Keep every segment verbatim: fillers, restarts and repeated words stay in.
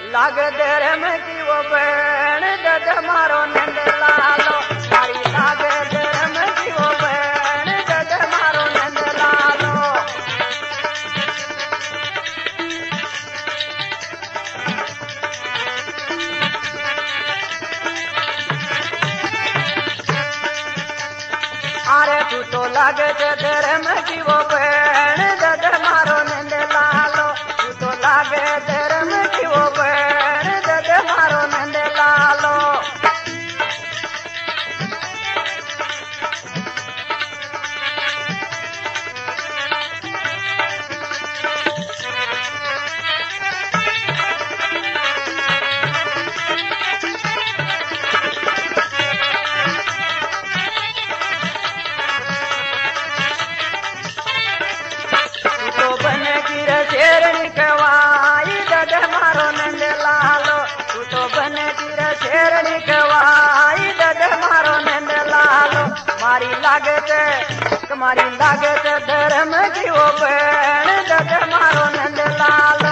लाग धर्म की वो बहन दद मारो नंद लालो मारी लाग धर्म की वो बहन दद मारो नंद लालो अरे तू तो लागे धर्म की वो बहन दद मारो नंद लालो तू तो लागे धर्म की वो बहन दद मारो नंद लालो शेरनी कवाई दद मारो नंद लालो तू तो बन गिर शेरनी कवाई दद मारो नंद लालो मारी लागत तुम्हारी लागत धर्म की वो बहन दद मारो नंद लालो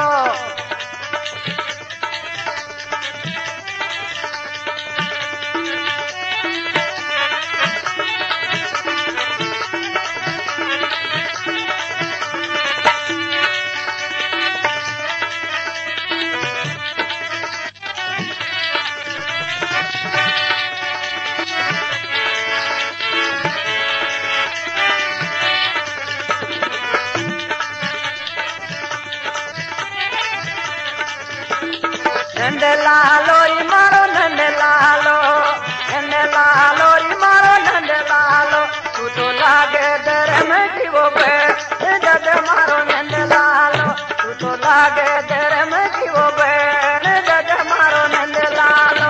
नंद लालो री मारो नंद लालो नंद लालो री मारो नंद लालो तू तो लागे धर्म की वो बहन दद मारो नंद लालो तू तो लागे धर्म की वो बहन दद मारो नंद लालो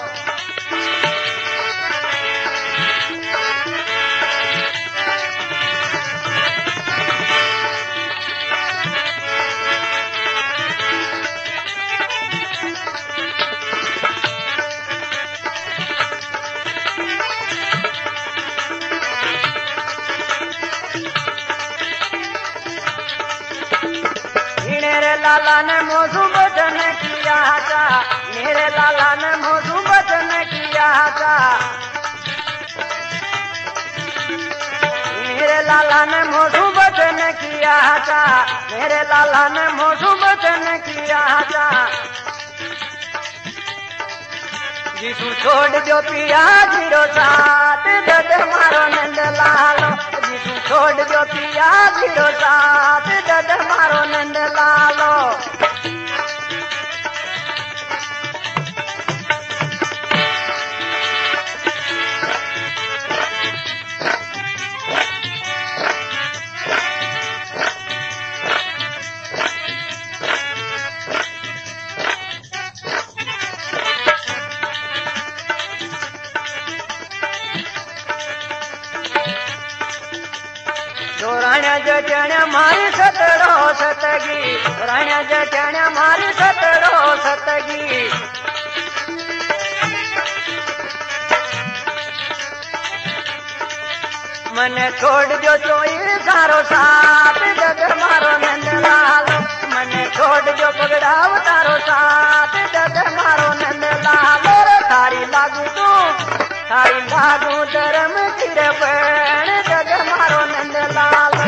मेरे लाला ने मौजू बचन किया था मेरे लाला ने मौजू बचन किया था मेरे लाला ने मौजू बचन किया था मेरे लाला ने मौजू बचन किया था जीसू छोड़ दो पिया जीरो साथ दद मारो नंद लालो जीसू छोड़ दो पिया जीरो साथ दद मारो नंद लालो राण्या जचण मारी सतड़ो सतगी राण्या जचण मारी सतड़ो सतगी मन छोड़ जो चोई सारो साथ दद मारो नंद लालो मन छोड़ जो पगड़ाव तारो साथ दद मारो नंद लालो थारी लागू तू थारी लागू धर्म तिर बहन दद मारो नंद लालो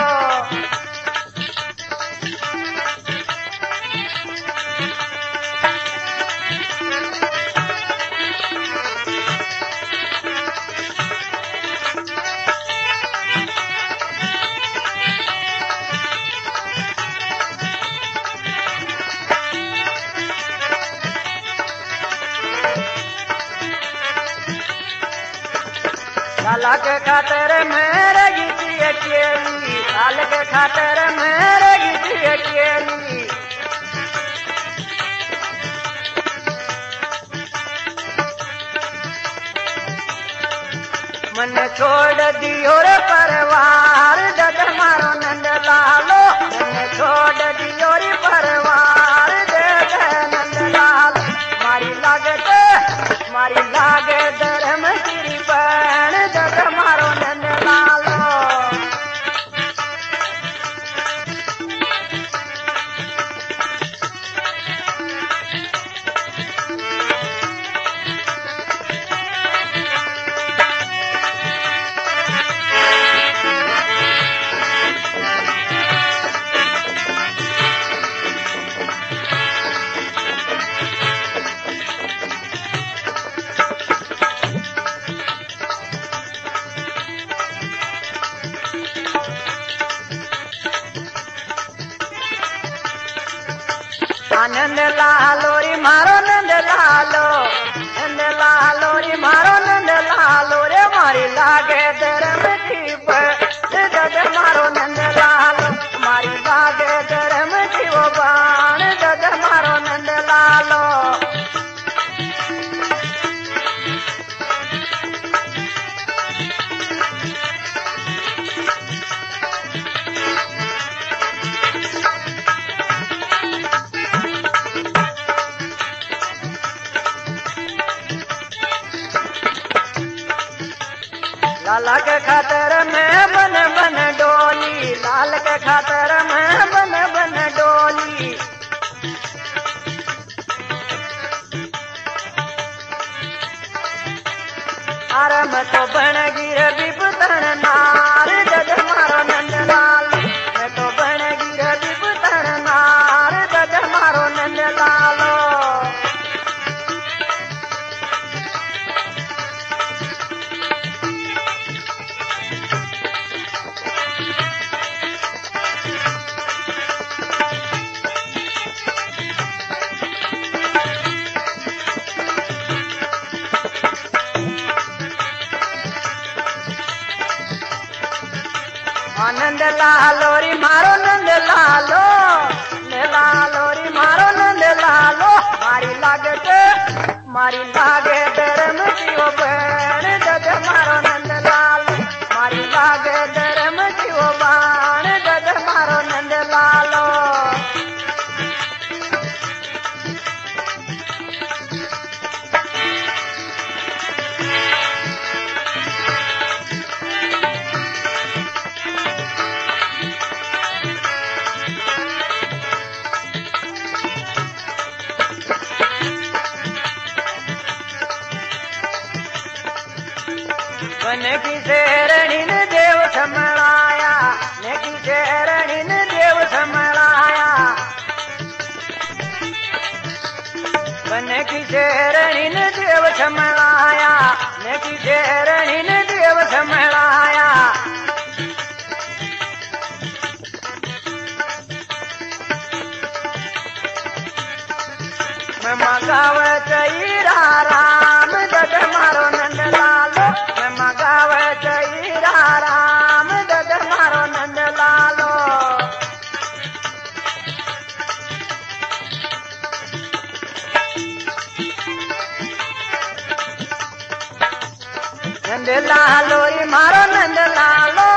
लाला के खातर मेरे गीती अकेली लाल के खातर मेरे गीती अकेली मन छोड़ दियो रे परिवार दद मारो नंद लालो मन छोड़ दियो रे परिवार दद नंद लालो मारी लागत मारी लागे धर्म तेरी बहन दद मारो नंद लालो आनंद लालो री मारो नंद लालो नंद लालो री मारो नंद लालो रे मारी लागे धर्म की दद मारो नंद लालो मारी लागे धर्म की वो बाण दद मारो नंद लालो लाला के खातर में बन बन डोली लाल के खातर में बन बन डोली अरे मैं तो बन गिर विपुतन नार दद मारो नंद लाल मैं तो बन गिर विपुतन नार दद मारो नंद लालो आनंद लालो री मारो नंद लालो ने लालो री मारो नंद लालो मारी लागे के मारी लागे धर्म की वो बहन दद मारो नंद लालो मारी लागे धर्म की वो बाण दद मारो नंद लालो ने की शेरणी ने देव समलाया ने की शेरणी ने देव समलाया ने की शेरणी ने देव समलाया ने की शेरणी ने देव समलाया मैं मगाव चईरा राम दद मारो नंद लालो मैं मगाव चईरा राम दद मारो नंद लालो नंद लालो मारो नंद लालो